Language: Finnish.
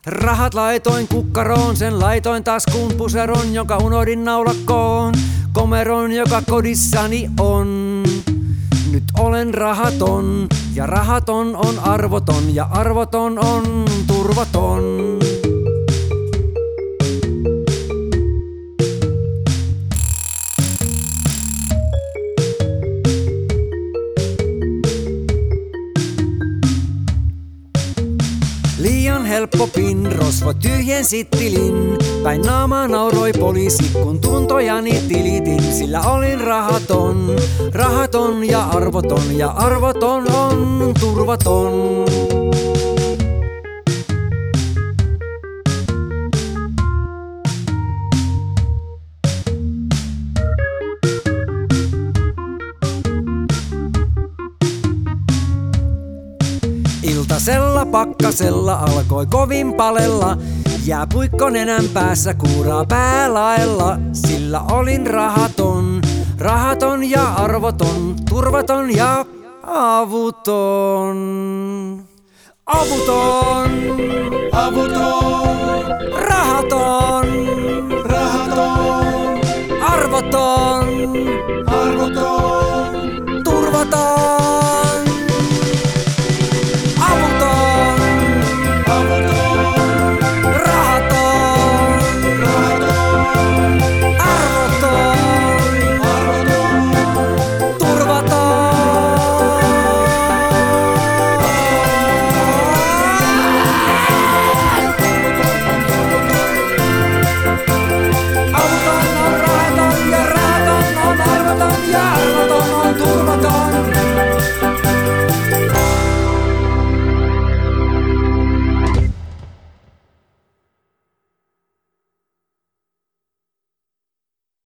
Rahat laitoin kukkaroon, sen laitoin taskuun puseron, jonka unohdin naulakkoon. Komeron, joka kodissani on. Nyt olen rahaton, ja rahaton on arvoton, ja arvoton on turvaton. Liian helppo pin, rosvo tyhjensi tilin. Päin naamaa nauroi poliisi, kun tuntojani tilitin. Sillä olin rahaton, rahaton ja arvoton on turvaton. Iltasella pakkasella alkoi kovin palella. Jääpuikko nenän päässä kuuraa päälaella. Sillä olin rahaton, rahaton ja arvoton, turvaton ja avuton. Avuton, Avuton, rahaton, rahaton, arvoton, arvoton, turvaton.